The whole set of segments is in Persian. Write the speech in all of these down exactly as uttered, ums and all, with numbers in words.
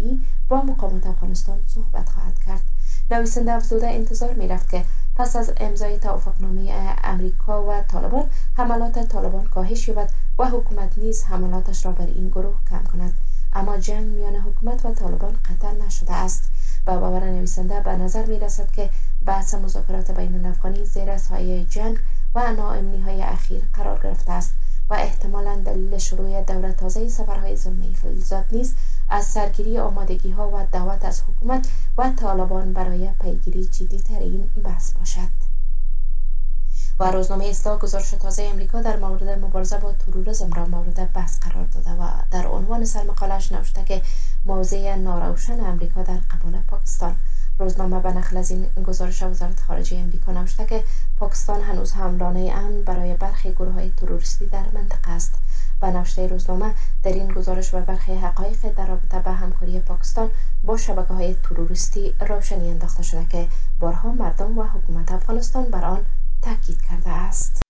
جمهوری با مقامات افغانستان صحبت خواهد کرد. نویسنده افزوده انتظار می رفت که پس از امضای توافقنامه امریکا و طالبان حملات طالبان کاهش یابد و حکومت نیز حملاتش را بر این گروه کم کند، اما جنگ میان حکومت و طالبان قطع نشده است. با باور نویسنده به نظر می رسد که بحث مذاکرات بین الافغانی زیر سایه جنگ و ناامنی های اخیر قرار گرفته است و احتمالاً دلیل شروع دوره تازه سفرهای زلمه خلیلزاد نیز از سرگیری آمادگی ها و دعوت از حکومت و طالبان برای پیگیری جدی تر این بحث باشد. و روزنامه اصلاح گزارش تازه امریکا در مورد مبارزه با تروریسم را مورد بحث قرار داده و در عنوان سرمقاله‌اش نوشته که موضع ناروشن امریکا در قبال پاکستان. روزنامه به نقل از این گزارش وزارت خارجه امریکا نوشته که پاکستان هنوز هم لانه امن برای برخی گروه‌های تروریستی در منطقه است. به نوشته روزنامه در این گزارش و برخی حقایق در رابطه به همکاری پاکستان با شبکه‌های تروریستی روشنی انداخته شده که بارها مردم و حکومت افغانستان بر آن تاکید کرده است.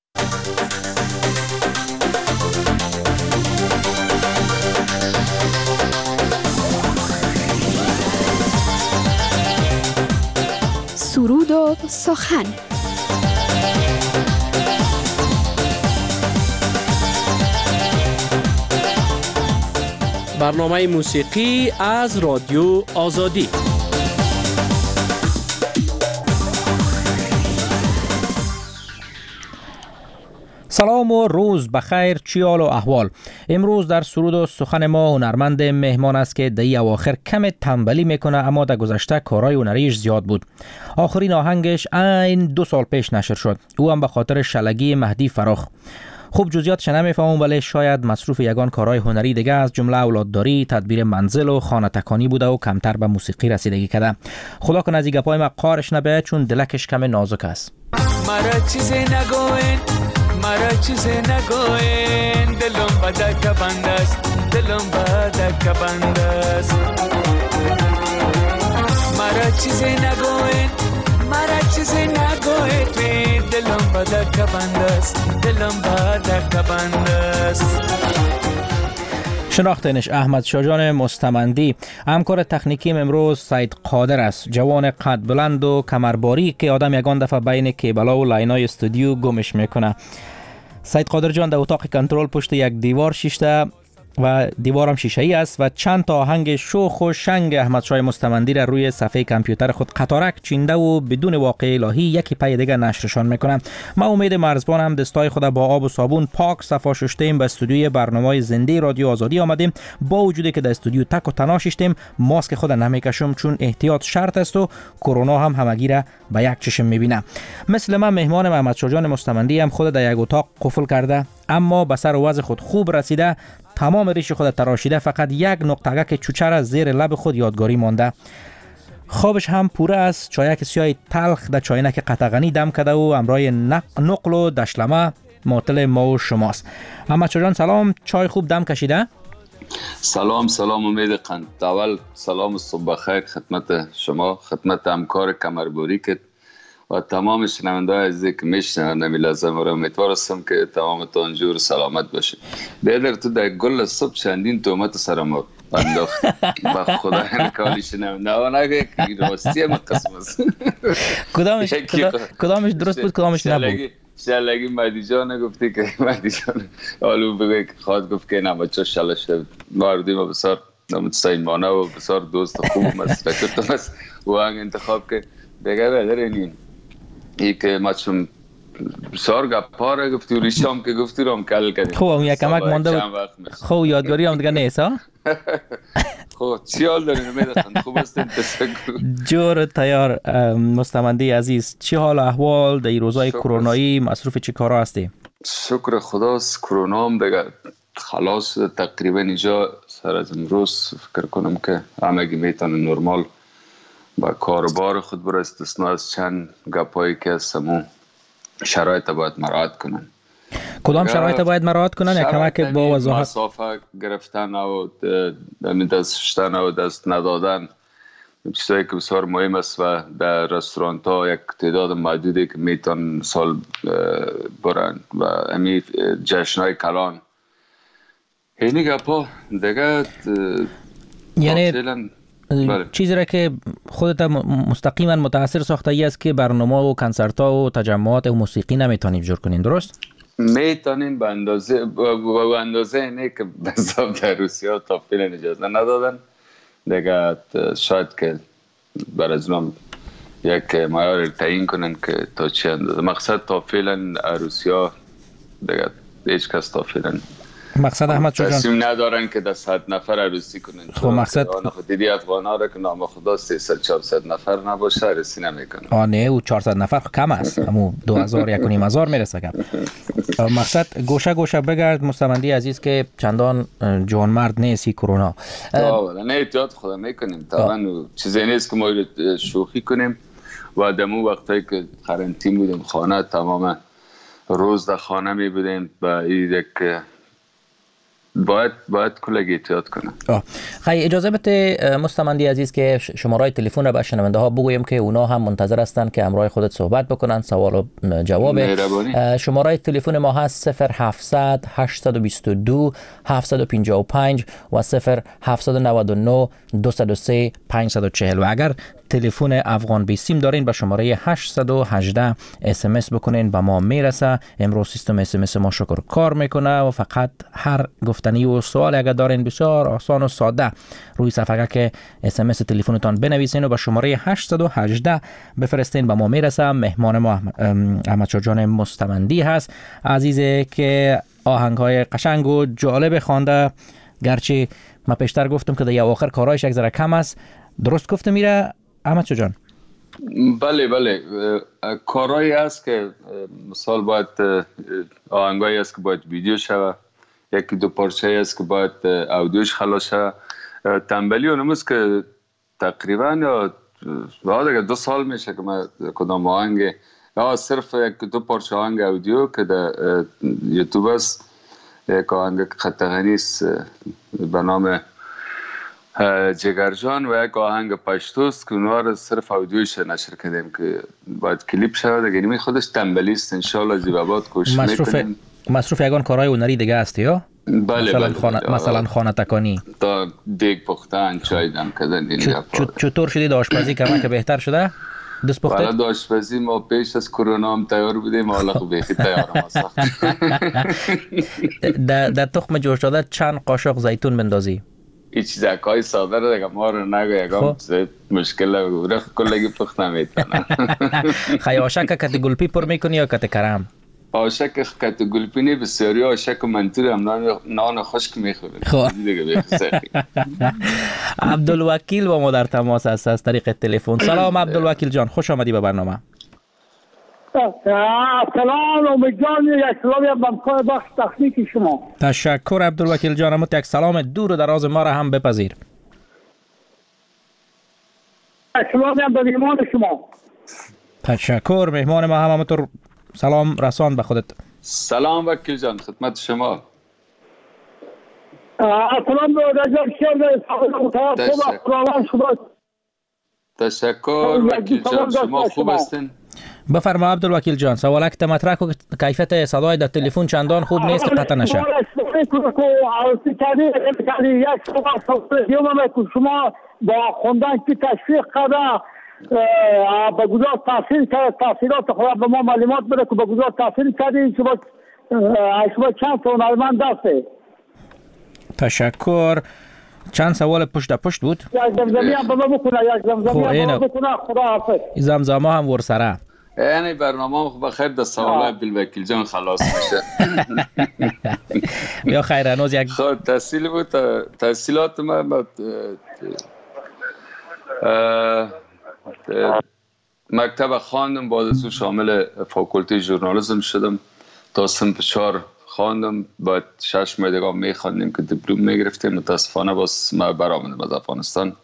سرود و سخن. برنامه موسیقی از رادیو آزادی. سلام و روز بخیر، چی حال و احوال؟ امروز در سرود و سخن ما هنرمند مهمان است که در اواخر کم تنبلی میکنه، اما در گذشته کارهای هنریش زیاد بود. آخرین آهنگش این دو سال پیش نشر شد، او هم به خاطر شلگی مهدی فراخ. خوب جزئیاتش نمیفهمم، ولی شاید مصروف یگان کارهای هنری دیگه از جمله اولادداری، تدبیر منزل و خانه تکانی بوده و کمتر به موسیقی رسیدگی کرده. خدا کنه از این گپای ما قارش نبیاید، چون دلکش کم نازک است. مرا چیزی نگوین، مرا چیزی نگوین، دلم بدک بند است، دلم بدک بند است. مرا چیزی نگوین، مرا چیزی نگوین، دلم بدک بند است، دلم بدک بند است. شناختنش احمد شاجان مستمندی. همکار تکنیکیم امروز سید قادر است، جوان قد بلند و کمرباری که آدم یگان دفعه بین کیبلا و لاینای استودیو گمش میکنه. سید قادر جان در اتاق کنترل پشت یک دیوار شیشته و دیوارم شیشه‌ای است و چند تا آهنگ شوخ و شنگ احمد شاه مستمندی را روی صفحه کامپیوتر خود قطارک چینده و بدون واقع الهی یکی پای دیگه نشرشان میکنم. ما امید مرزبانم دستای خود با آب و صابون پاک صفا شستیم، به استودیوی برنامه زنده رادیو آزادی آمدیم. با وجودی که در استودیو تک و تنها شستیم، ماسک خود نمیکشم چون احتیاط شرط است و کرونا هم همگی را به یک چشم میبینه. مثل من مهمان احمد شاه جان مستمندی هم خود در یک اتاق قفل کرده، اما به سر و وضع خود خوب رسیده. تمام ریش خود تراشیده، فقط یک نقطه که چوچر از زیر لب خود یادگاری مانده. خوابش هم پوره است، چایک سیاه تلخ در چاینک قطغنی دم کرده و امرای نقل و دشلمه معطل ما و شماست. احمد شاه جان سلام، چای خوب دم کشیده؟ سلام سلام، امید قند. اول سلام صبح بخیر خدمت شما، خدمت همکار کمرباری که و تمام شنونده‌های عزیزی که میشنوند. نمی لازم را امیدوار هستم که تمامتان جور سلامت باشه. بیادر تو در گل صبح چندین تهمت سر ما انداخت. با خدا نکالی شنونده و نگه که راستی هم قسم است. کدامش کدامش درست بود کدامش نبود؟ شلگی مهدی جان گفتی که مهدی جان آلو بگه که خواهد گفت که نه بچه شلش شد. مردی ما بسیار سیمانه و بسیار دوست خوب است. فکرتم است و هنگ انتخاب که دیگه بیادر اینیم ای که ما چون بسیار گپا را گفتی و ریشام که گفتی رو هم کل کردیم. خوب هم یک کمک مانده بود. خوب یادگاری هم دیگه نیست ها؟ خوب چی حال دارین امیدتان؟ خوب هستین تشکر. جور تیار مستمندی عزیز، چی حال احوال در روزای کرونایی؟ مصروف چی کارا هستی؟ شکر خداست، کرونا هم دیگه خلاص تقریبا اینجا. سر از امروز فکر کنم که همگی میتونه نرمال با کاربار خود برای استثناء از چند گپایی که هستمون شرایط باید مراعات کنن. کدام شرایط باید مراعات کنن؟ یک کمک با وضاحت. مسافه گرفتن و دست شستن و دست ندادن چیزایی که بسیار مهم است و در رستوران ها یک تعداد محدودی که میتون سال برن و امی جشنهای کلان اینی گپا دیگه یعنی فعلا بله. چیزی را که خودت مستقیما متاثر ساخته ای است که برنامه و کنسرت ها و تجمعات و موسیقی نمیتونید جور کنین، درست؟ میتونین به اندازه به اندازه اینه که بذاب در روسیه تا فعلا اجازه ندادن دیگه، شاید که بر از نام یک معیار تعیین کنن که تا چی اندازه. مقصد تا فعلا روسیه دیگه هیچ کس تا فعلا مقصد احمد جان تصمیم ندارن که در صد نفر عروسی کنن. خب مقصد دیدی افغانا را که نام خدا سیصد چهارصد نفر نباشه عروسی نمیکنن. آه نه و چهارصد نفر کم است، همون دو هزار یک و نیم هزار میرسه کم. مقصد گوشه گوشه بگرد مستمندی عزیز که چندان جوان مرد نیستی کرونا. آه نه احتیاط خدا میکنیم طبعا، چیزی نیست که ما شوخی کنیم. و دمو وقتی که قرنطین بودیم خانه تمام روز در خانه می بودیم و این یک باید باید کلگی احتیاط کنم. خیلی اجازه بده مستمندی عزیز که شماره تلفن را به شنونده ها بگویم که اونا هم منتظر هستند که همراه خودت صحبت بکنن، سوال و جواب. شماره تلفن ما هست صفر هفتصد هشتصد و بیست و دو هفتصد و پنجاه و پنج و صفر هفتصد و نود و نه دویست و سه پانصد و چهل و اگر تلفن افغان بی سیم دارین به شماره هشتصد و هجده اس ام اس بکنین به ما میرسه. امروز سیستم اس ام اس ما شکر کار میکنه و فقط هر گفتنی و سوال اگر دارین بسیار آسان و ساده روی صفحه که اس ام اس تلفنتان بنویسین و به شماره هشتصد و هجده بفرستین به ما میرسه. مهمان ما احمد شاه جان مستمندی هست عزیزه که آهنگ‌های قشنگ و جالب خوانده، گرچه ما پیشتر گفتم که در اواخر کارایش یک ذره کم است. درست گفته میره احمد شاه جان؟ بله بله کارایی است که مثال باید آهنگایی است که باید ویدیو شوه، یکی دو پارچه است که باید اودیوش خلاص شوه. تنبلی اونم است که تقریبا یا بعد دو سال میشه که من کدام آهنگ یا صرف یک دو پارچه آهنگ اودیو که در یوتیوب است، یک آهنگ قطغنی است به نام جگرجان و یک آهنگ پشتوست که اونها رو صرف اودیوش نشر کردیم که باید کلیپ شود. دیگه نمی خودش تنبلی است، انشالله زیبابات کوشش میکنیم. مصروف یگان کارهای هنری دیگه است یا؟ بله مثلا بله خانه مثلا خانه تکانی تا دیگ پختن چای دم کردن اینجا. چطور شدید آشپزی کردن که بهتر شده؟ دست پخته؟ برای آشپزی ما پیش از کرونا هم تیار بودیم، حالا خوب بیخی تیار ما ساخت. در تخم جوش داده چند قاشق زیتون بندازی؟ این چیز اکای ساده رو دیگه ما رو نگو یکم مشکل بگو کلگی پخت نمیتونن. خیلی آشک کت گلپی پر میکنی یا کت کرم؟ آشک کت گلپی نی بسیاری آشک منطوری هم نان خشک میخوریم. عبدالوکیل با ما در تماس است از طریق تلفن. سلام عبدالوکیل جان، خوش آمدی به برنامه. سلام امید جان، یک سلامی بمکار بخش تخنیک شما. تشکر عبدالوکیل جان، اما یک سلام دور و دراز ما را هم بپذیر. سلامی به مهمان شما. تشکر، مهمان ما هم همونطور سلام رسان به خودت. سلام وکیل جان، خدمت شما. سلام به رجب شیر تشکر وکیل جان، شما خوب هستین؟ بفرما عبدالوکیل جان، سوالک تا مطرح کو. کیفیت صدای در تلفن چندان خوب نیست که قطع نشه. شما با خوندن که تشویق کرده به گذار تاثیر کرده، تاثیرات خود به ما معلومات بده که به گذار تاثیر کرده. شما شما چند تا هنرمند دسته. تشکر. چند سوال پشت پشت بود؟ یک زمزمی هم به ما بکنه، یک زمزمی هم به ما بکنه. خدا حافظ. زمزمه هم ورسره. یعنی برنامه خوب خیر در سوال عبدالوکیل جان خلاص میشه. بیا خیر هنوز یک خب تحصیل بود. تحصیلات من مکتب خواندم، بعد از اون شامل فاکولته ژورنالیسم شدم تا صنف چهار خواندم، بعد شش ماه دیگه میخواندیم که دیپلم میگرفتیم. متاسفانه باز ما برآمدیم از افغانستان.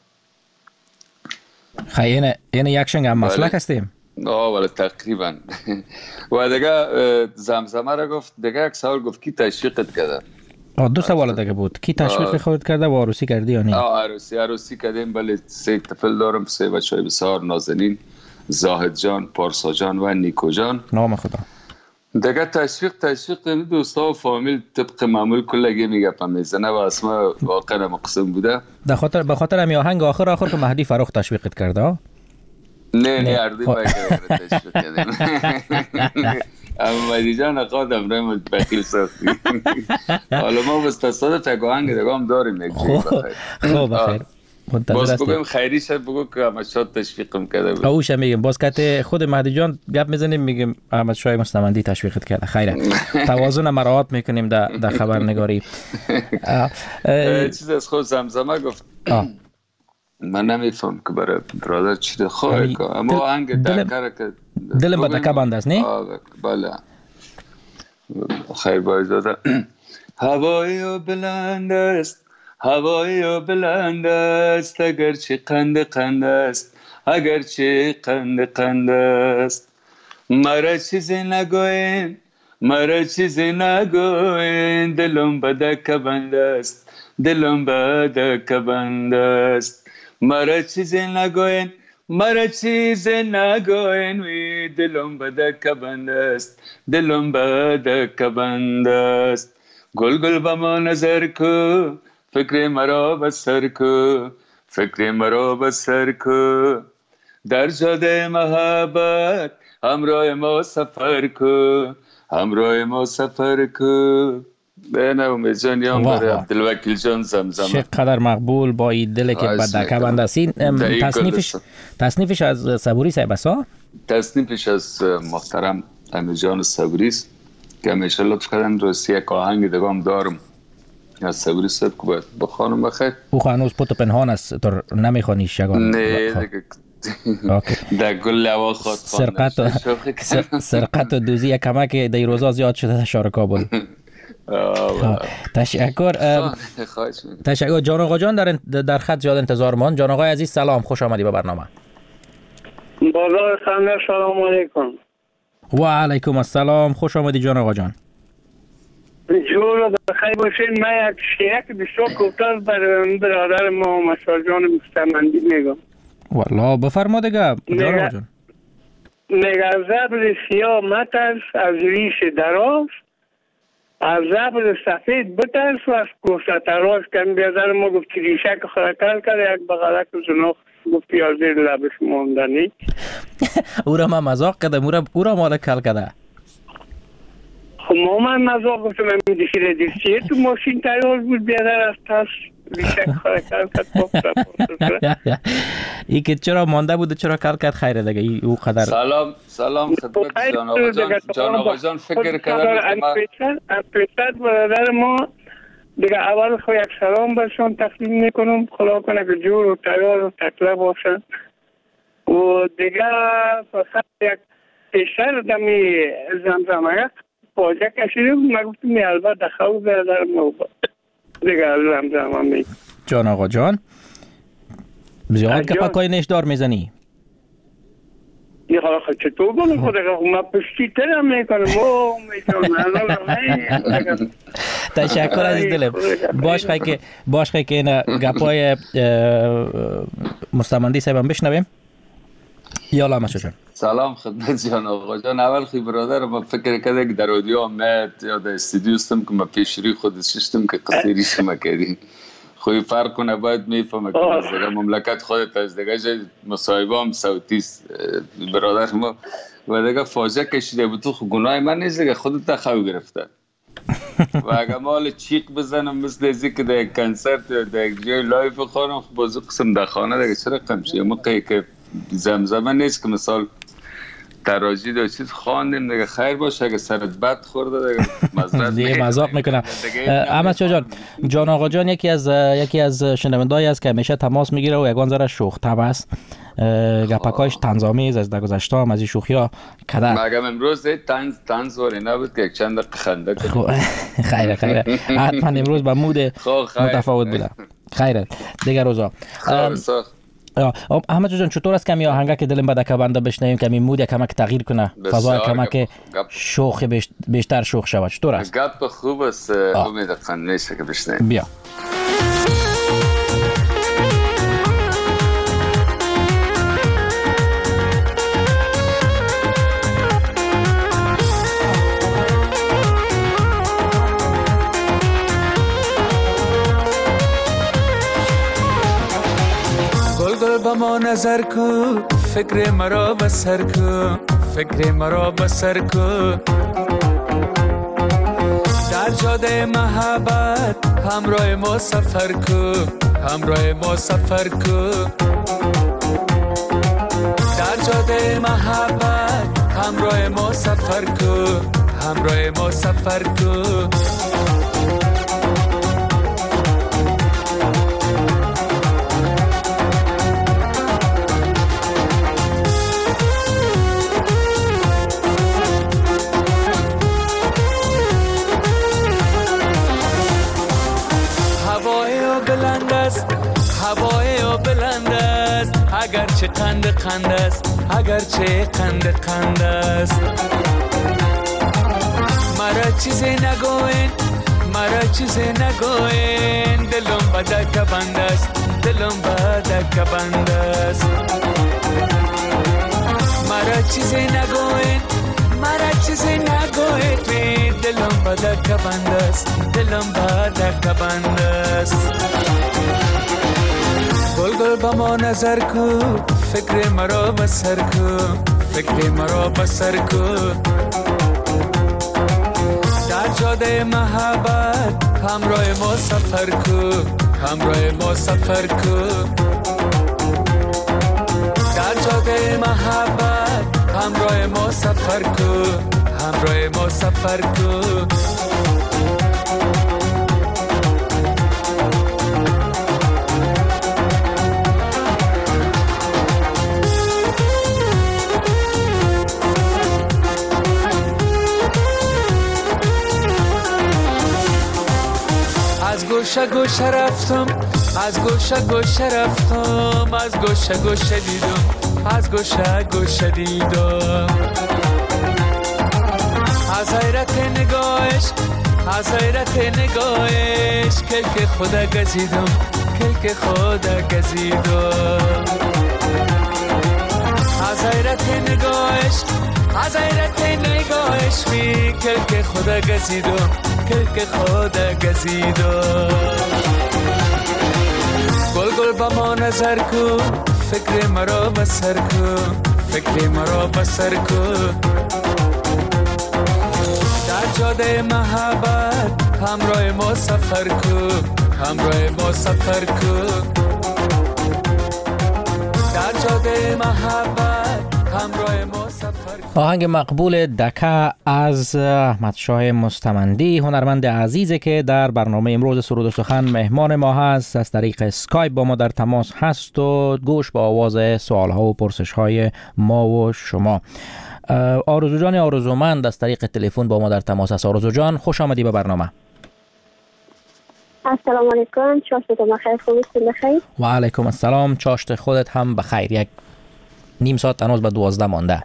خیلی این یک شنگ هم مسلک هستیم. آه ولی تقریبا. و دیگه زمزمه را گفت، دیگه یک سوال گفت کی تشویقت کرده؟ آه دو سوال دیگه بود، کی تشویق خودت کرده و عروسی کردی یا نه؟ آه عروسی عروسی کردیم. بله سه طفل دارم، سه بچه‌های بسیار نازنین، زاهد جان، پارسا جان و نیکو جان. نام خدا. دیگه تشویق تشویق این دوستا و فامیل طبق معمول کلگی میگم میزنه و اسما واقعا مقسم بوده. به خاطر به خاطر می آهنگ آخر آخر که مهدی فروخ تشویقت کرده ها؟ نه نه اردی باید تشویق کردیم. اما مهدی جان قادم رای بخیل ساختی. حالا ما بس تصادف یک آهنگ دیگه هم داریم یک جایی بخیر. خوب بخیر. باز بگم خیری شد بگو که احمد شاه تشویقم کرده بود. اوش میگم باز که خود مهدی جان گپ میزنیم میگیم احمد شاه مستمندی تشویقت کرده. خیره توازن مراعات میکنیم در در خبرنگاری. چیز از خود زمزمه گفت. من نمیفهم که برای برادر چی خواهی که اما آهنگ درکره که دلم به دکه بند است نه؟ بله خیر باید داده. هوایی و بلند است هوایی و بلند است اگرچه قند قند است اگرچه قند قند است مرا چیزی نگوین مرا چیزی نگوین دلم به دکه بند است دلم به دکه بند است مرا چیزی نگوین مرا چیزی نگوین وی دلم به دکه بند است دلم به دکه بند است گل گل به ما نظر کو فکر مرا بسر کو فکر مرا بسر کو در جاده محبت همراه ما سفر کو همراه ما سفر کو. بینه امید جان یا برای عبدالوکیل جان زمزمه چقدر مقبول با این دل که به دکه بند است. تصنیفش تصنیفش از صبوری صاحب است ها؟ تصنیفش از محترم امیر جان صبوری است که همیشه لطف کردن راستی یک آهنگ دیگه هم دارم از صبوری صاحب که باید بخوانم بخیر. او خانوز پت و پنهان است تو نمیخوانیش یگان؟ نه دیگه در گل لوا خواهد خواندن. سرقت و دوزی یک کمک در روزا زیاد شده در شهر کابل. تشکر. تشکر. جان آقا جان در در خط زیاد انتظار مان. جان آقای عزیز سلام، خوش آمدی به برنامه. بازار خنده سلام علیکم. و علیکم السلام، خوش آمدی جان آقا جان. جور بخیر باشین. من یک شیک بسیار کوتاه برای برادر ما مسعود جان مستمندی میگم. والا بفرما دیگه جان آقا جان. میگه زبر سیاه مترس از ریش دراز، از زبر سفید بترس و از کوسه تراز. کمی بیادر ما گفت ریشه که خرکل کرده یک بغلک زناخ گفت یا زیر لبش موندنی. او را من مذاق کردم، او را او را مال کل کرده. خب ما من مذاق گفتم من میدیشیره دیشیه تو ماشین تیار بود بیادر از تاس ریشه خرکل کرد. ای که چرا مانده بود چرا کل کرد خیره دیگه او قدر. سلام سلام خدمت جان آقا جان. جان آقا جان فکر کردم که ما از پیشتر برادر ما دیگه اول خو یک سلام برشون تقدیم میکنم، خدا کنه که جور و تیار و تکله باشن و دیگه فقط یک پیشتر دمی زمزمه پاجه کشیده بود. من گفتم می البته دخواه برادر ما دیگه زمزمه می. جان آقا جان زیاد که پاکای نشدار میزنی؟ یه حالا خود چطور بلو خود ما پشتی ترم میکنم او میتونم. تشکر عزیز دلم. باش خواهی که باش خواهی که این گپای مستمندی صاحبم بشنویم. یالا مسعود جان. سلام خدمت جان آقا جان. اول خی برادر ما فکر کرده که در رادیو آمد یا در استودیو استم که ما پیشری خود ششتم که قصیری شما کردیم. خوی فرق کنه باید میفهمه که از دیگه مملکت خودت از دیگه جای مصاحبه هم صوتیست برادر ما و دیگه فاجعه کشیده بود. تو گناه من نیست دیگه خودت تخوی گرفته و اگه مال چیق بزنم مثل ازی که در کنسرت یا در جای لایف بخورم خب بازو قسم در خانه دیگه چرا قمشه موقعی که زمزمه نیست که مثال تراجی دو چیز خواندیم دیگه خیر باشه. اگه سرت بد خورده دیگه مزرد دیگه مذاق میکنم. احمد شاه جان جان آقا جان یکی از یکی از شنوندهایی است که همیشه تماس میگیره و یگان ذره شوخ طبع است. گپکاش طنزآمیز از در گذشته هم از این شوخی‌ها کدر. مگه امروز طنز طنز وری نبود که یک چند دقیقه خنده کنیم. خیره خیره حتما امروز با مود متفاوت بوده. خیره دیگه روزا. احمد جان چطور است کمی آهنگا که دلم به دکه بنده بشنویم کمی مود کمک تغییر کنه فضا کمک شوخ بیشتر شوخ شود؟ چطور است؟ گپ خوب است. امید خان نشه که بشنویم. بیا گل گل با ما نظر کو، فکر مرا بسر کو، فکر مرا بسر کو. در جاده محبت همراه ما سفر کو، همراه ما سفر کو. در جاده محبت همراه ما سفر کو، همراه ما سفر کو. هوای او بلند است، اگر چه قند قند است، اگر چه قند قند است. مرا چیزی نگوین، مرا چیزی نگوین، دلم بدک بند است، دلم بدک بند است. مرا چیزی نگوین، مرا چیزی نگوین، دلم بدک بند است، دلم بدک بند است. گل گل با ما نظر کو، فکر مرا بسر کو، فکر مرا بسر کو. در جاده محبت همراه ما سفر کو، همراه ما سفر کو. در جاده محبت همراه ما سفر کو، همراه ما سفر کو. از گوشه گوشه رفتم، از گوشه گوشه رفتم، از گوشه گوشه دیدم، از گوشه گوشه دیدم. از حیرت نگاهش، از حیرت نگاهش، کلک خدا گزیدم، کلک خدا گزیدم. از حیرت نگاهش، از حیرت نگاهش می کلک خدا گزیدم، کلک خدا گزیدم. گل گل با ما نظر کو، فکر مرا بسر کو، فکر مرا بسر کو. در جاده محبت همراه ما سفر کو، همراه ما سفر کو. در جاده محبت همراه ما سفر. آهنگ مقبول دکه از احمد شاه مستمندی، هنرمند عزیزی که در برنامه امروز سرود و سخن مهمان ما هست، از طریق اسکایپ با ما در تماس هست و گوش به آواز سوالها و پرسش‌های ما و شما. آرزو جان آرزومند از طریق تلفن با ما در تماس است. آرزو جان خوش آمدی به برنامه. السلام علیکم، چاشت بخیر، خوبیستون بخیر؟ و علیکم السلام، چاشت خودت هم بخیر. یک نیم ساعت هنوز به دوازده مانده.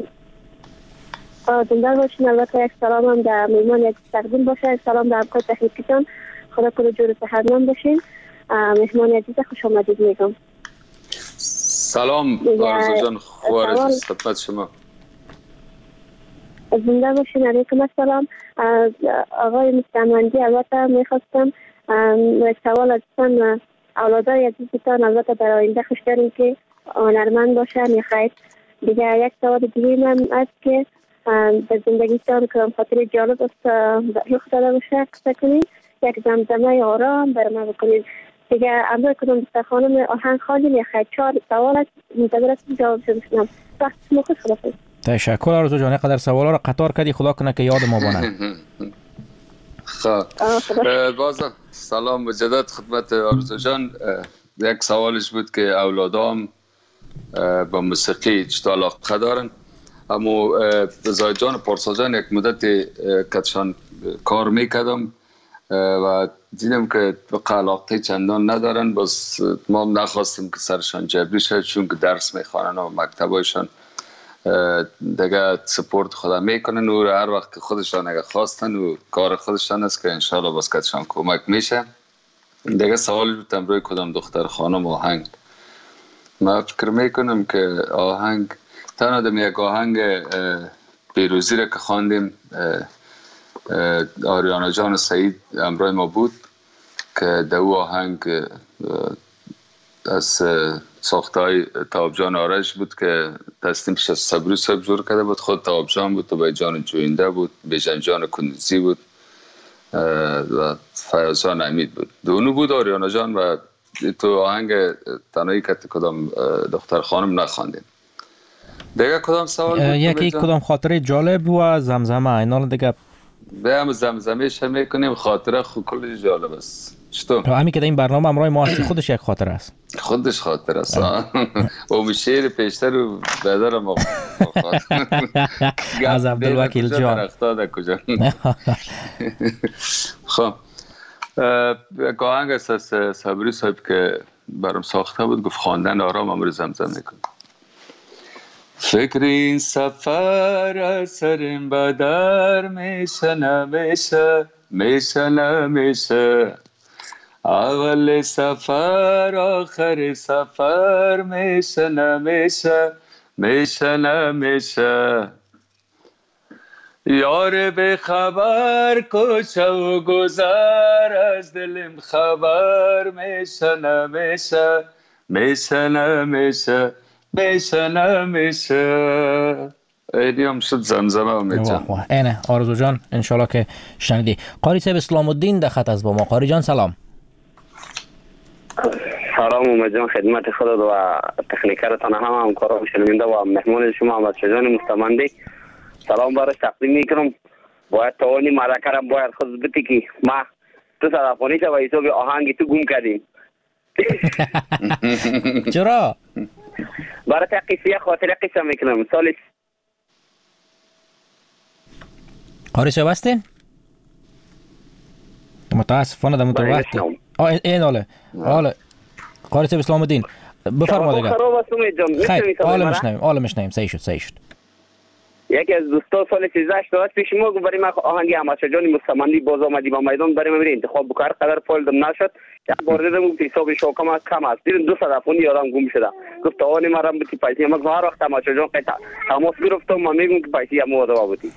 زنده باشین. البته یک سلام هم در میمان یک تقدیم باشه، یک سلام در همکار تکنیکیتان، خدا کنه جور صحتمند باشین. مهمان عزیز خوش آمدید میگم. سلام آرزو جان، خوارز خدمت شما. زنده باشین. علیکم السلام. آقای مستمندی، البته میخواستم یک سوال ازتان، اولادای عزیزتان البته در آینده خوش داریم که هنرمند باشن یا خیر. دیگه یک سوال دیگه من است که در زندگیتان که خاطر جالب است رخ داده باشه قصه کنید، یک زمزمه آرام بر ما بکنید. دیگه امروز کدوم دسته خانم آهنگ خواندیم یا خیر. چهار سوال است، منتظر هستم جواب شما. وقت شما خوش خدافظ. تشکر آرزو جان، قدر سوالا رو قطار کردی، خدا کنه که یاد ما بانه. خب بازم سلام مجدد خدمت آرزو جان. یک سوالش بود که اولادام با موسیقی چطور علاقه دارن، اما زاید جان پارسا جان یک مدت کتشان کار میکردم و دیدم که علاقه چندان ندارن، بس ما نخواستیم که سرشان جبری شد، چون که درس میخوانن و مکتبایشان دیگه سپورت خدا میکنن و هر وقت که خودشان اگه خواستن و کار خودشان است که انشالله بس کتشان کمک میشه. دیگه سوال بودم روی کدام دختر خانم آهنگ. من فکر میکنم که آهنگ تنها دم یک آهنگ پیروزی را که خواندیم، آریانا جان سعید امرای ما بود که دو آهنگ از ساخته های توابجان آرش بود که تصمیمش از صبری صاحب جور کرده بود. خود توابجان بود، توبای جان جوینده بود، بیژن جان کندزی بود و فیاضان امید بود. دونو بود آریانا جان و تو آهنگ تنهایی که کدام دختر خانم نخواندیم. دیگه کدام سوال بود؟ یکی کدام خاطره جالب و زمزمه اینا دیگه بیام زمزمهش هم میکنیم. خاطره خود کلی جالب است. چطور؟ همین که در این برنامه امروی ما هستی خودش یک خاطره است. خودش خاطره است. او شعر پیشتر و بدر ما از عبدالوکیل جان. خب یک آهنگ است از صبری صاحب که برام ساخته بود، گفت خواندن آرام امروز زمزمه میکنم. فکر این سفر از سرم بدر میشه نمیشه، میشه نمیشه، اول سفر آخر سفر میشه نمیشه، میشه نمیشه، یار به خبر کوچه و گذر از دلم خبر میشه نمیشه، میشه نمیشه، میشه نمیشه. اینی هم شد زمزمه امید جان. اینه آرزو جان انشالله که شنیدی. قاری صاحب اسلام الدین در خط است با ما. قاری جان سلام. سلام امید جان، خدمت خودت و تکنیکرتان هم همکاران شنونده و مهمان شما احمد شاه جان مستمندی سلام براش تقدیم میکنم. باید توانی ملکه را باید خود بتی که ما تو صدفانی شو و حساب آهنگی تو گم کردیم. چرا؟ برای تقیصیه خاطره قصه میکنم. سال قاری صاحب هستین؟ متاسفانه در متوقت آه این حاله حاله قاری صاحب اسلام الدین بفرما دیگه. خراب است امید جان. خیلی حالا میشنویم حالا میشنویم. صحیح شد صحیح شد. یکی از دوستا سال سیزده هشتاد پیش ما گفت برای ما آهنگ احمد شاه جان مستمندی باز آمدی با میدان برای ما انتخاب بکار قدر فایل نشد. یک بار دیدم گفت حساب شوکم کم است. دیدم دو صد افونی یادم گم شده. گفت توانی ما را بتی پیسی ما هر وقت احمد شاه جان قطع تماس گرفتم ما میگم که پیسی ما دوا بودی.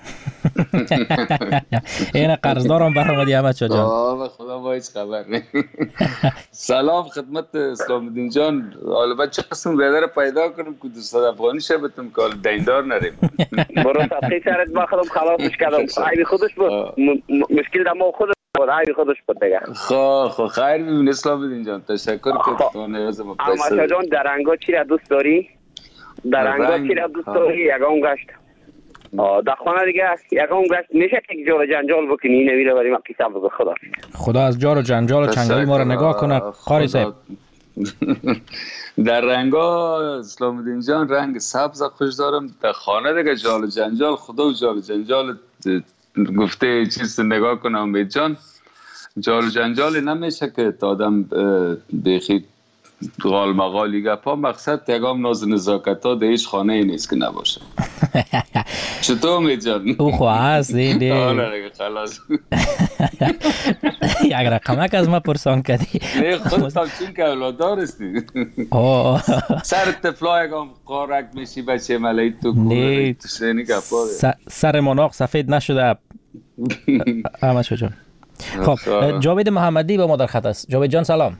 این قرضدارم برآمدی احمد شاه جان. آه خدا ما هیچ خبر نه. سلام خدمت اسلام الدین جان. حالا بعد چه قسم بیادر پیدا کنم که دو صد افغانی شه بتم که دیندار نریم. برو صفحه سرت با خودم خلاصش کردم. عیب خودش بود. مشکل دما خودش بود. عیب خودش بود دیگه. خب خب خیر ببین اسلام الدین جان تشکر که تو نیاز ما پیسه. احمد شاه جان درنگا چی را دوست داری؟ درنگا چی را دوست داری؟ یگام گشت. در خانه دیگه یکم گشت میشه که جار و جنجال بکنی نمیره برای ما قصه بگو. خدا خدا از جار و جنجال و چنگایی ما رو نگاه کنه. قاری صاحب در رنگا اسلام الدین جان رنگ سبز خوش دارم. در خانه دیگه جال و جنجال خدا و جال و جنجال گفته چیز نگاه کنم امید جان. جال و جنجال نمیشه که تا آدم بخی غال مغالی گپا. مقصد تگام ناز نزاکت ها در هیچ خانه ای نیست که نباشه. چطور امید جان؟ او خواه هست دیگه. آره خلاص. یک رقمک از ما پرسان کردی. نه خودت هم چون که اولادار هستی. سر طفلا یکم قارک میشی بچه ملایی تو نه سر مناق سفید نشده. احمد شاه جان. خب جاوید محمدی با ما در خط است. جاوید جان سلام.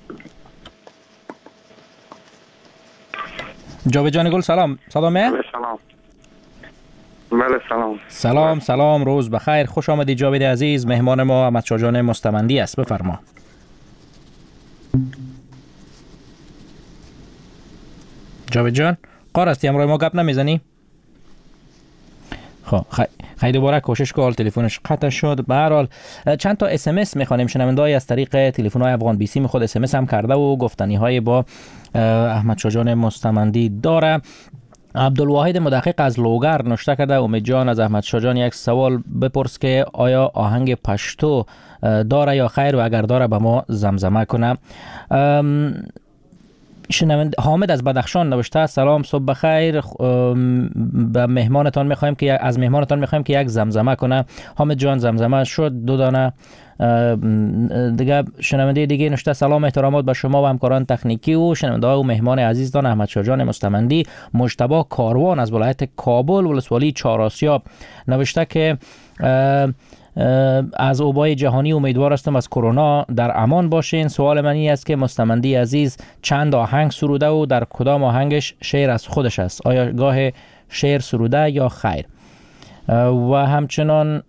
جاوید جان گل سلام. صدامه؟ سلام. بله سلام. سلام سلام روز بخیر. خوش آمدید جاوید عزیز. مهمان ما احمد شاه جان مستمندی است. بفرما. جاوید جان قار هستی امروز ما گپ نمیزنی؟ خب خیلی دوباره کوشش که حال تلفنش قطع شد. به هر حال چند تا اس ام اس میخوانیم. شنونده‌ای از طریق تلفن‌های افغان بی سی می خود اس ام اس هم کرده و گفتنی‌های با احمد شاه جان مستمندی داره. عبدالواحد مدقق از لوگر نوشته کرده امید جان از احمد شاه جان یک سوال بپرس که آیا آهنگ پشتو داره یا خیر و اگر داره به ما زمزمه کنه. شنوند حامد از بدخشان نوشته سلام صبح بخیر. به مهمانتان میخوایم که از مهمانتان میخوایم که یک زمزمه کنه. حامد جان زمزمه شد دو دانه دیگه. شنونده دیگه نوشته سلام احترامات به شما و همکاران تکنیکی و شنونده ها و مهمان عزیزتان احمد شاه جان مستمندی. مجتبی کاروان از ولایت کابل ولسوالی چهار آسیاب نوشته که از اوبای جهانی امیدوار هستم از کرونا در امان باشین. سوال من این است که مستمندی عزیز چند آهنگ سروده و در کدام آهنگش شعر از خودش است؟ آیا گاه شعر سروده یا خیر؟ و همچنان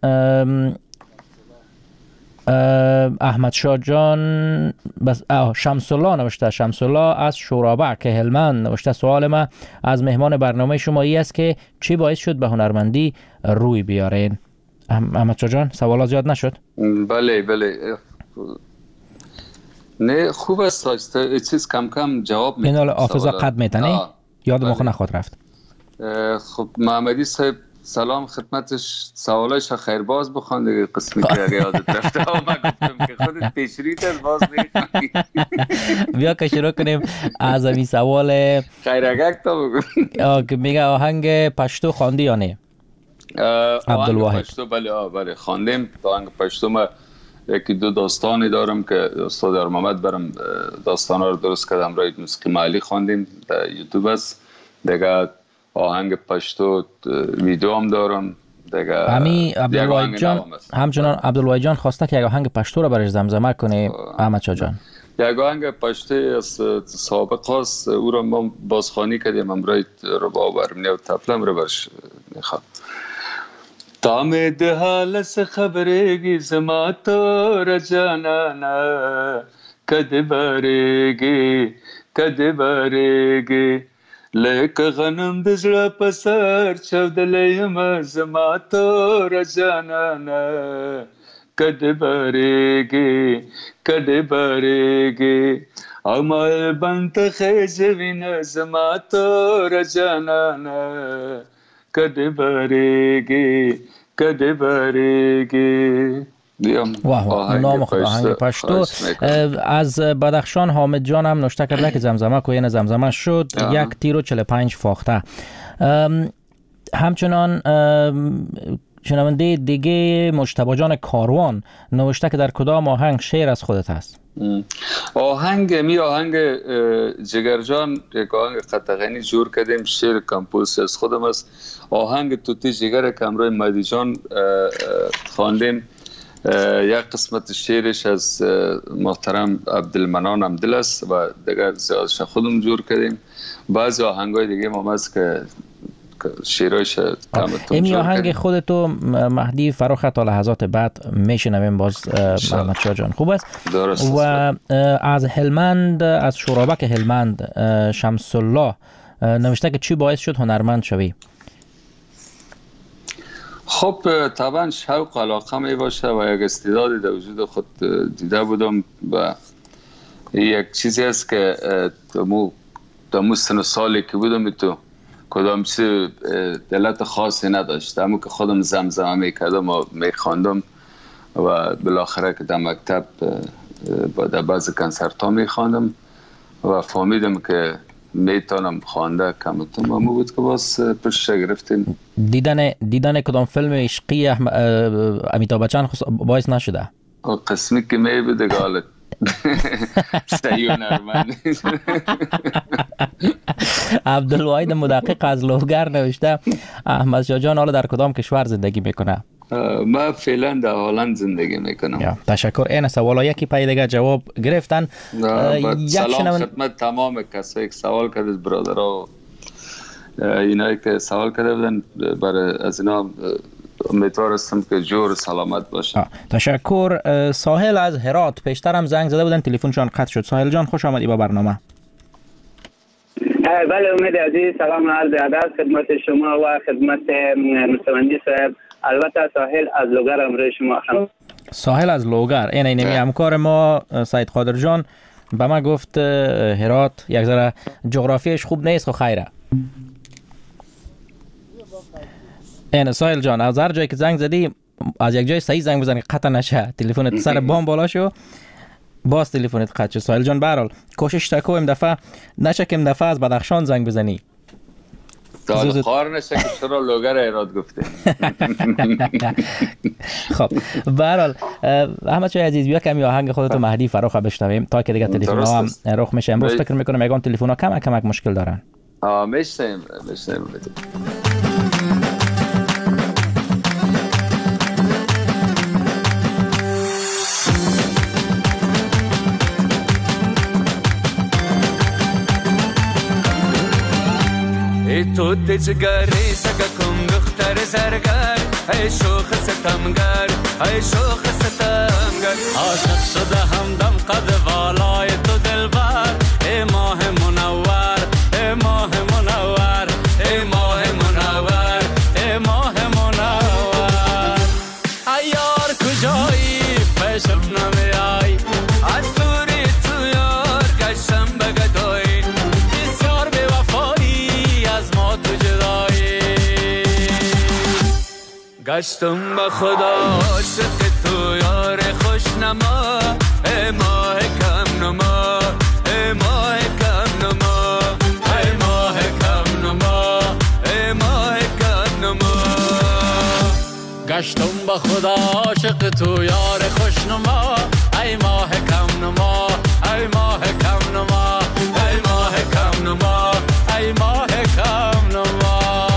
احمد شاه جان بس شمس الله نوشته، شمس الله از شورابع که هلمند نوشته سوال ما از مهمان برنامه شما ای است که چی باعث شد به هنرمندی روی بیارین؟ احمد شاه جان سوالات زیاد نشد؟ بله بله نه خوب است، چیز کم کم جواب میدم. این حافظه قد میتنی؟ یاد ما خود نخواد رفت. خب محمدی صاحب سلام خدمتش، سوالش خیرباز بخوان دیگه، قسمی که اگه یادت رفته ها من گفتم که خودت تشریط از باز میخوانی. بیا که شروع کنیم از این سوال خیرگک تا بگو که میگه آهنگ پشتو خواندی یا نه؟ عبدالواحد پشتو بله بله خواندیم. آهنگ پشتو ما یکی دو داستانی دارم که استاد ارمامد برم داستان ها رو درست کردم، رای موسیقی محلی خواندیم در یوتیوب است دیگه. آهنگ پشتو ویدیو هم دارم دیگه. همی عبدالواحد جان همچنان عبدالواحد جان خواسته که یک آهنگ پشتو رو برش زمزمه کنی احمد شاه جان. یک آهنگ پشتو از سابق است، او رو ما بازخوانی کردیم، امرای رباب ارمنی و تفلم رو برش میخوام. تام ده حالس خبرگی زما تو رجانانا کد برگی کد برگی لیک غنم دزړه پسر چودلیم زما تو رجانانا کد برگی کد برگی امال بنت خیزوین زما تو رجانانا کد برگی کد برگی. واه نام خود آهنگ پشتو. از بدخشان حامد جان هم نوشته کرده که زمزمه کوین زمزمه شد یک تیر و چهل و پنج فاخته. همچنان شنونده دیگه مجتبی جان کاروان نوشته که در کدام آهنگ شعر از خودت هست؟ آهنگ می آهنگ جگرجان یک آهنگ قطغینی جور کردیم، شعر کمپوز از خودم است. آهنگ توتی جگر کمرای مهدی جان خواندیم، یک قسمت شعرش از محترم عبدالمنان حمدل است و دیگر زیادش خودم جور کردیم. بعضی آهنگای دیگه ما هست که شعرهایش کمتون این آهنگ خودتو مهدی فراخ تا لحظات بعد میشنویم باز محمد شاه جان. خوب است. و از هلمند از شورابک هلمند شمس الله نوشته که چی باعث شد هنرمند شوی؟ خب طبعا شوق علاقه می باشه و یک استعدادی در وجود خود دیده بودم و یک چیزی است که دمو دمو سن سالی که بودم تو کدام چیز دلت خاصی نداشت، اما که خودم زمزمه میکردم و میخواندم و بالاخره که در مکتب در بعض کنسرت ها میخواندم و فهمیدم که میتونم خوانده کمتون و مو بود که باز پشت گرفتیم. دیدن دیدن کدام فیلم عشقی امیتاب بچن باعث نشده؟ قسمی که می بوده گالت سیون ارمن. عبدالواحد مدقق از لوگر نوشته احمد شاه جان حالا در کدام کشور زندگی میکنه؟ ما فعلا در هلند زندگی میکنم. تشکر. این سوالا یکی پای دیگه جواب گرفتن. سلام خدمت تمام کسایی که سوال کردید، برادرها اینایی که سوال کرده بودن، برای از اینا امیدوار هستم که جور سلامت باشه. تشکر. ساحل از هرات پیشتر هم زنگ زده بودن تلفنشان قطع شد. ساحل جان خوش آمدی با برنامه. بله امید عزیز، سلام عرض ادب خدمت شما و خدمت مستمندی صاحب. البته ساحل از لوگر امروز شما هم. ساحل از لوگر این اینمی همکار ما سید قادر جان به ما گفت هرات یک ذره جغرافیش خوب نیست، خو خیره. این ساحل جان از هر جایی که زنگ زدی از یک جای صحیح زنگ بزنی قطع نشه، تلفنت سر بام بالا شو باز تلفنت قطع شد. ساحل جان برحال کوشش تکو ام دفعه نشه که ام دفعه از بدخشان زنگ بزنی. دال خار نشه که چرا لوگر ایراد گفته. خب برحال احمد شاه عزیز بیا کمی آهنگ خودتو مهدی فراخ بشنویم تا که دیگه تلفن ها هم رخ میشه. امروز فکر میکنم یگان تلفن ها کم کمک مشکل دارن. آه میشنیم میشنیم. ای تو جگری سگکم دختر زرگر ای شوخ ستمگر ای شوخ ستمگر عاشق شده همدم قد والای تو دلبر ای ماه منور ای ماه منور ای ماه منور ای ماه منور ای یار کجایی پیشم نمیای از دوری تو یار گشتم بگدایی بسیار بی وفایی از ما تو جدایی گشتم به خدا عاشق تو یار خوشنما ای ماه کم نما ای ماه کم نما ای ماه کم نما ای ماه کم نما گشتم به خدا عاشق تو یار خوشنما ای ماه کم نما ای ماه کم نما ای ماه کم نما ای ماه کم نما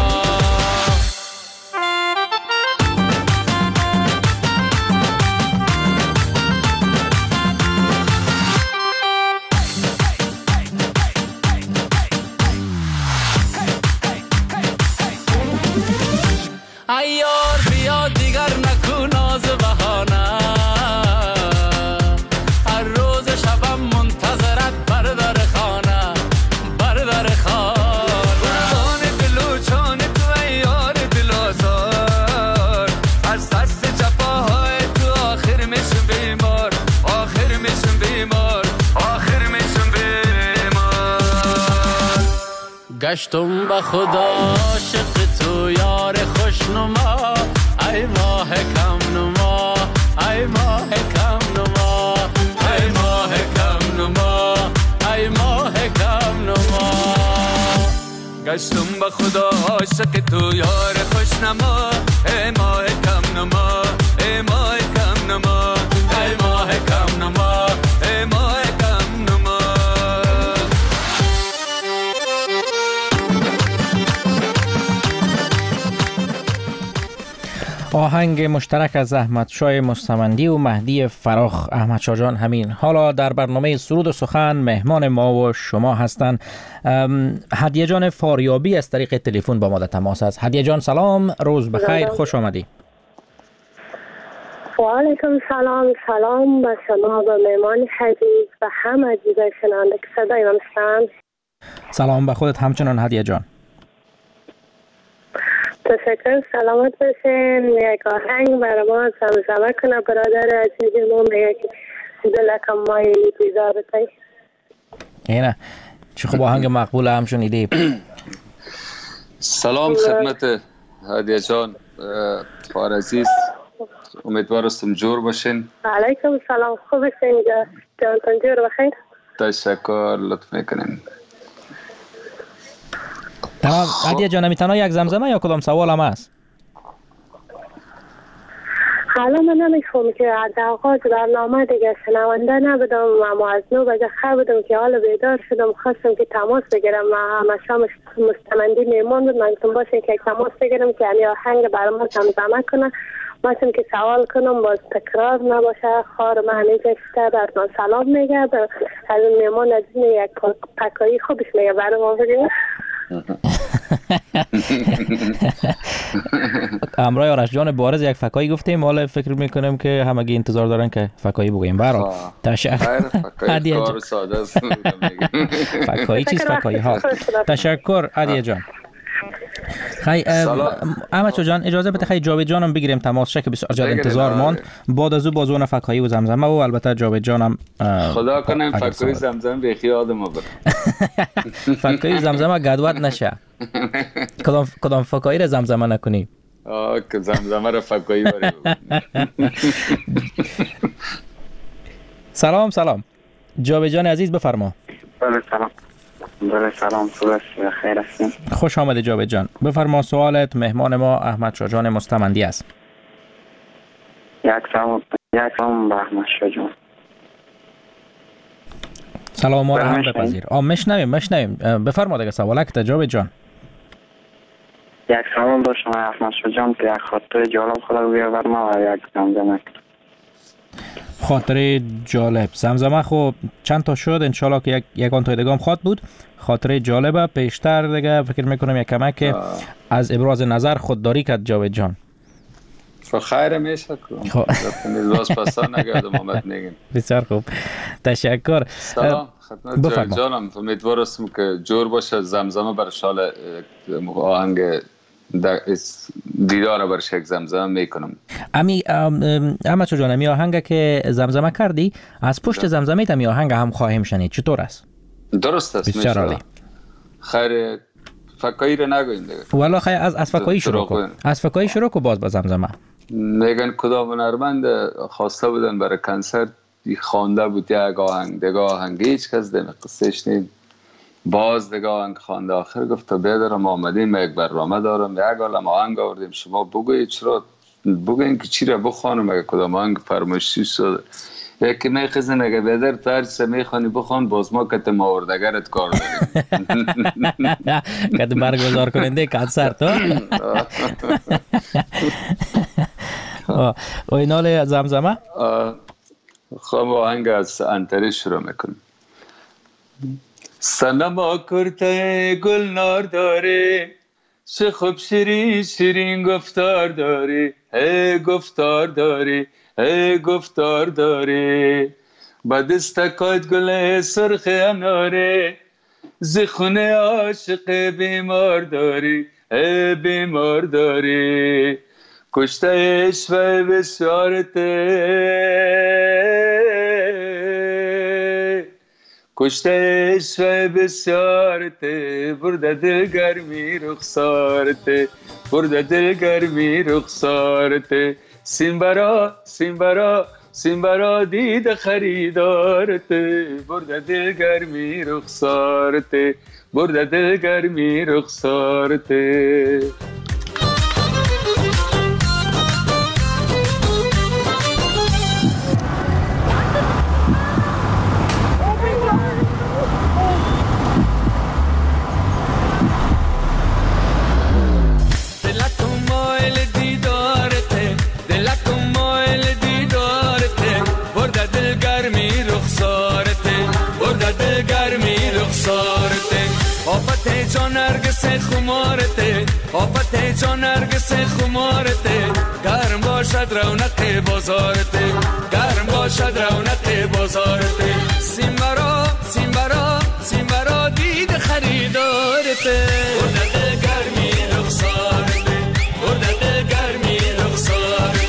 ای یار بیا دیگر نکن ناز بهانه هر روز شبم منتظرت بر در خانه بر در خانه قربان دل و جان تو ای یار دل آزار از دست جفاهای تو آخر میشم بیمار آخر میشم بیمار آخر میشم بیمار گشتم به خدا عاشق تو یار خوشنما ای ماه کم نما ای ماه کم نما ای ماه کم نما ای ماه کم نما گشتم به خدا عاشق تو یار خوشنما ای ماه کم نما ای ماه کم نما ای ماه کم نما ای ماه کم نما آهنگ مشترک از احمد شاه مستمندی و مهدی فراخ. احمد شاه جان همین حالا در برنامه سرود و سخن مهمان ما و شما هستند. هدیه جان فاریابی از طریق تلفن با ما در تماس است. هدیه جان سلام، روز بخیر، خوش آمدی. و علیکم سلام، سلام به شما و مهمان عزیز و همه عزیزای شنونده که صدای من میشنوند. سلام به خودت همچنان هدیه جان. تشکر، سلامت باشین. یک آهنگ برای ما زمزمه کنه برادر عزیز ما، میگه که دلکم مایلی بیدار بتای. اینه چه خوب آهنگ مقبول هم شنیدی. سلام خدمت هدیه جان فار عزیز، امیدوارستم جور باشین. علیکم سلام، خوب باشین جانتان، جور بخیر. تشکر، لطف میکنین. تمام هدیه جان، میتونه یک زمزمه یا کدام سوال هم هست؟ حالا من نمیخوام که در آغاز برنامه دیگه شنونده نبودم، اما از نو بجه خواهد بودم که حالا بیدار شدم، خواستم که تماس بگیرم و همه شما مستمندی میمون بود، منتون باشین که تماس بگیرم که همی آهنگ برای ما زمزمه کنه. ماشم که سوال کنم باز تکرار نباشه. خواهر من همیشه شده بر من سلام میگه، از اون میمون از این یک پکایی خوبش میگه برای ما بگیم. امرای آرش جان بارز یک فکایی گفتیم، حالا فکر میکنم که همگی انتظار دارن که فکایی بگویم. برای تشکر هدیه جان. فکایی چیز فکایی ها. تشکر هدیه جان. خی احمد جان اجازه بده خی جاوید جانم بگیریم تماس شه که بسیار زیاد انتظار ماند. بعد از او بازون فکایی و زمزمه و البته جاوید جانم خدا کنه فکایی زمزمه به خیال ما بره. فکایی زمزمه گدوت نشه. کدام کدام فکایی را زمزمه نکنی. آه که زمزمه را فکایی بره. سلام سلام جاوید جان عزیز بفرما. بله سلام. بله سلام، صبح خیر هستیم. خوش آمده جاوید جان، بفرما سوالت. مهمان ما احمد شاه جان مستمندی است. یک سلام یک سلام به احمد شاه جان. سلام ما را هم بپذیر. آ مشنویم مشنویم بفرما دیگه سوالک جاوید جان. یک سلام به شما احمد شاه جان که یک خاطر جالب خدا بیاور ما و یک زمزمه. خاطره جالب. زمزمه خب چند تا شد، انشالله که یک یکان تا دیگه هم خواد بود. خاطره جالبه. پیشتر دیگه فکر میکنم یک کمک که از ابراز نظر خودداری کرد جاوید جان. خیر میشه که میزاز پسان نگردم آمد میگیم. بسیار خوب، تشکر. سلام خدمت جاوید جانم، امیدوار هستم که جور باشه. زمزمه بر شال آهنگ دیدار بر شک زمزمه میکنم. امی احمد جان، امی آهنگ که زمزمه کردی از پشت زمزمه امی آهنگ هم خواهیم شنید، چطور است؟ درست است. بسیار عالی. خیر فکایی رو نگوین دیگه. والا خیر از از فکایی شروع کن. از فکایی شروع کن باز با زمزمه. میگن کدام هنرمند خواسته بودن برای کنسرت خوانده بود یک آهنگ دیگه آهنگ هیچ کس دم قصهش نید، باز دیگه آهنگ خوانده. آخر گفت تا بیادرم آمدیم یک برنامه دارم یک عالم آهنگ آوردیم، شما بگویید چرا بگوین که چی را بخوانم اگه کدام آهنگ فرمایشی شده. یکی میخزن اگه بیادر تو هر چیزا میخوانی بخوان، باز ما کتم آوردگرت کار داریم. کتم برگزار کننده کنسرت ها. اوینال زمزمه خب آهنگ از انتری شروع میکنم. سنما کرته گلنار داره، چه خوب شیرین شیرین گفتار داری، هی گفتار داری، هی گفتار داری. با دستکات گل سرخ اناره، زخونه عاشق بیمار داری، هی بیمار داری. کشته عشق بسیارته، کشته عشق بسیارته، برده دل گرمی رخسارته، برده دل گرمی رخسارته. سیمبرا سیمبرا سیمبرا دید خریدارته، برده دل گرمی رخسارته، برده دل گرمی رخسارته. جان نرگس خمارته، آفت جان نرگس خمارته، گرم باشد رونق بازارته، گرم باشد رونق بازارته. سیمبرا سیمبرا سیمبرا دید خریدارته، برده دل گرمی رخسارته، برده دل گرمی رخسارته.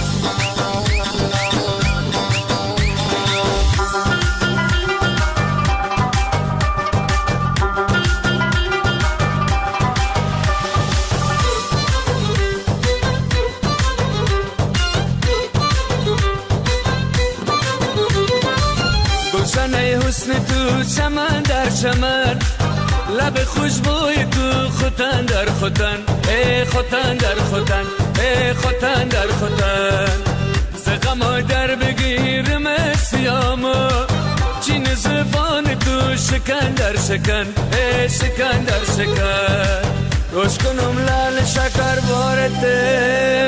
حسن تو چمن در چمن، لب خوشبوی تو خوتن در خوتن، ای خوتن در خوتن، ای خوتن در خوتن. ز غم در بگیرم سیامو، چین زبان تو شکن در شکن، ای شکن در شکن. روش کنم لال شکر بارته،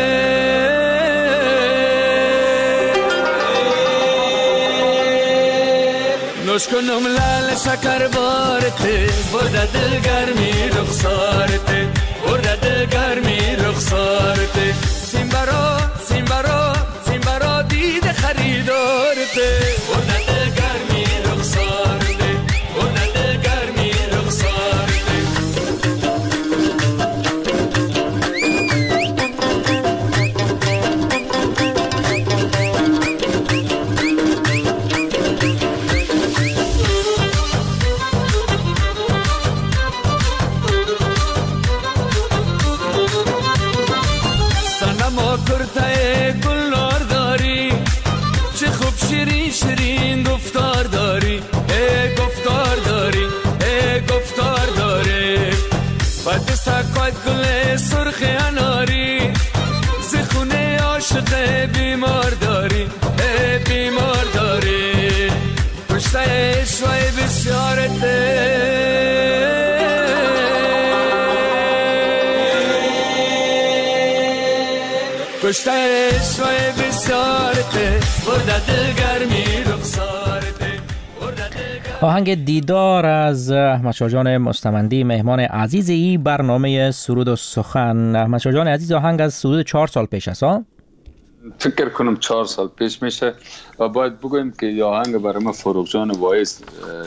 روش کنم لال شکر بارته، برده دل گرمی رخسارته، برده دل گرمی رخسارته. سیمبرا سیمبرا سیمبرا دید خریدارته، برده دل گرمی رخسارته، برده دل گرمی رخسارته. شیرین شیرین گفتار داری، ای گفتار داری، ای گفتار داری. بعد سکوت گل سرخ اناری، زخونه عاشق بیمار داری، ای بیمار داری. کشته عشق بسیارته، کشته عشق بسیارته، برده دل آهنگ دیدار از احمد شاه جان مستمندی، مهمان عزیز ای برنامه سرود و سخن. احمد شاه جان عزیز، آهنگ از سرود چهار سال پیش است ها؟ فکر کنم چهار سال پیش میشه و باید بگویم که آهنگ برای ما فروغ جان وایس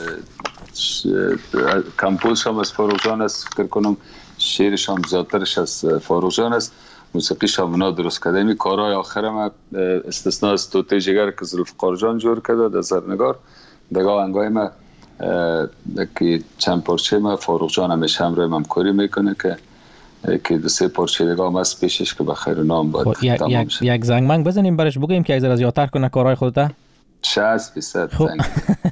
کمپوز هم از فروغ جان است، فکر کنم شعرش هم زیادترش از فروغ جان است، موسیقیش هم اونا درست کرده. این کارهای آخر ما استثناء از توته جگر که ذوالفقار جان جور کرده در زرنگار، دیگه آهنگای ما که چند پارچه ما فروغ جان همیشه همراه همکاری میکنه که که دو سه پارچه دیگه هم از پیشش که بخیر و نام باید تمام شد. یک زنگ منگ بزنیم برش بگویم که از یادتر کنه کارهای خودتا. شصت بیست زنگ.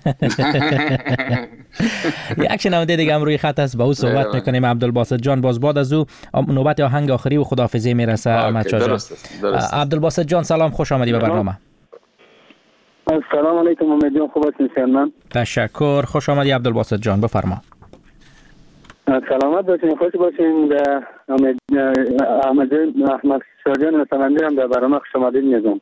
یک شنونده دیگه هم روی خط است، با او صحبت میکنیم. عبدالباسط جان، باز بعد از او نوبت آهنگ آخری و خداحافظی میرسه. احمد شاه جان. عبدالباسط جان سلام، خوش آمدی به برنامه. سلام علیکم، امیدوارم خوب هستین. من تشکر، خوش آمدی عبدالباسط جان، بفرما. سلامت باشین، خوش باشین. امید احمد احمد شاه جان مستمندی هم در برنامه خوش آمدید میگم.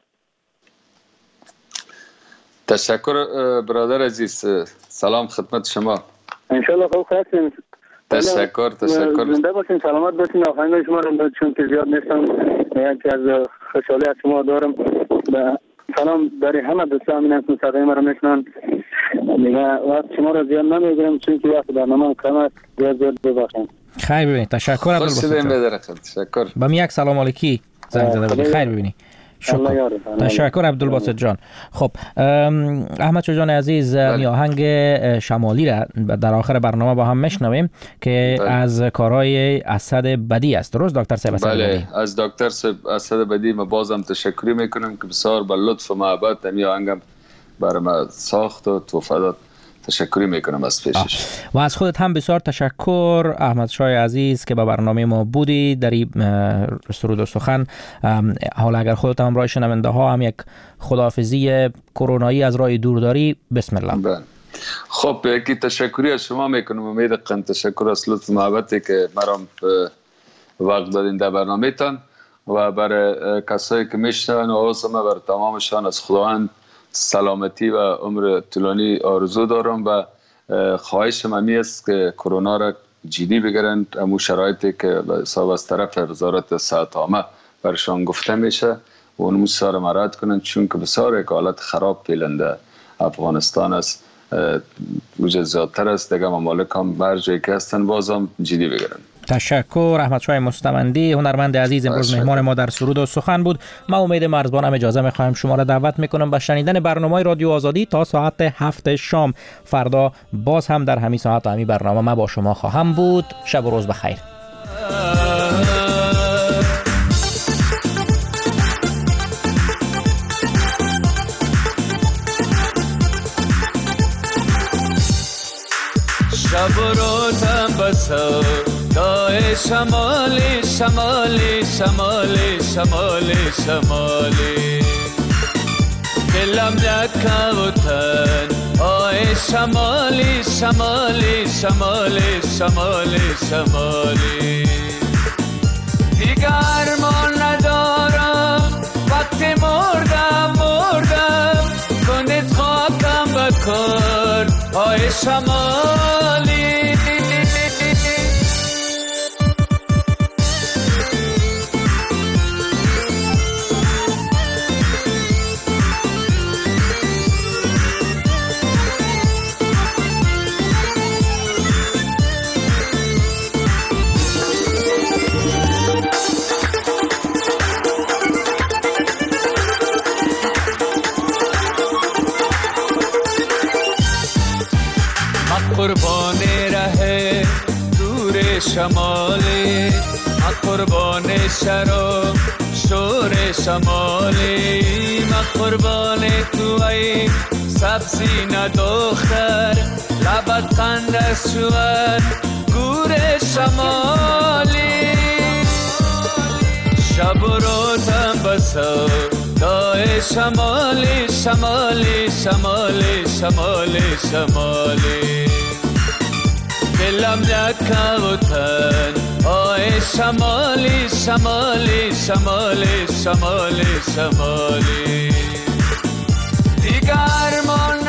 تشکر برادر عزیز، سلام خدمت شما. ان شاء الله خوب هستین. تشکر تشکر. زنده باشین، سلامت باشین. آهنگ شما رو چون که زیاد نیستم، یکی از خوشحالی از شما دارم. سلام برای همه دوستان من هستم، صدای ما رو میشنن. دیگه وقت شما رو زیاد نمیگیرم چون که وقت برنامه کم است، زیاد زیاد ببخشید. خیر ببینید. تشکر عبدالباسط جان. تشکر. با یک سلام علیکی زنگ زده بودی. خیر ببینی. شکر. تشکر عبدالباسط جان. خب احمد شاه جان عزیز، می آهنگ شمالی را در آخر برنامه با هم میشنویم که بله. از کارهای اسد بدی است، درست دکتر صاحب؟ اسد بله بدی. از دکتر صاحب اسد بدی ما بازم تشکری میکنم که بسیار با لطف و محبت می آهنگم برای ما ساخت و توفیق داد. تشکری میکنم از پیشش. و از خودت هم بسیار تشکر احمد شاه عزیز که به برنامه ما بودی در این سرود و سخن. حالا اگر خودت هم راه شنونده ها هم یک خداحافظی کرونایی از راه دور داری، بسم الله. بله. خب یکی تشکری از شما میکنم، امید قند تشکر از لطف محبتی که مرام وقت دادین در برنامه تان و برای کسایی که میشنون و آسمه بر تمامشان از خداوند سلامتی و عمر طولانی آرزو دارم و خواهش من است که کرونا را جدی بگیرند. امو شرایطی که حساب از طرف وزارت صحت عامه برشان گفته میشه و اون مسار مراعات کنند، چون که بسیار یک حالت خراب پیلنده افغانستان است، وجه زیادتر است. دیگه ممالک هم برجایی که هستن بازم جدی بگیرند. تشکر. احمد شاه مستمندی هنرمند عزیز امروز مهمان ما در سرود و سخن بود. ما امید مرزبانم اجازه میخوایم شما را دعوت میکنم به شنیدن برنامه رادیو آزادی تا ساعت هفت شام. فردا باز هم در همین ساعت و همین برنامه ما با شما خواهم بود. شب و روز بخیر. شب و روزم بسا دای شمالی شمالی شمالی شمالی شمالی دلم نکوتن آی شمالی شمالی شمالی شمالی شمالی دیگر ارمان ندارم، وقتی مردم مردم کنید خاکم بکن آی شمالی. قربان ره دور شمالی، ما قربان شراب شور شمالی، ما قربان تو ای سبزی ندختر لبت قند از شوهر گور شمالی. شب و روزم بسا دای شمالی شمالی شمالی شمالی شمالی دلم نکوتن آی شمالی شمالی شمالی شمالی شمالی دیگر من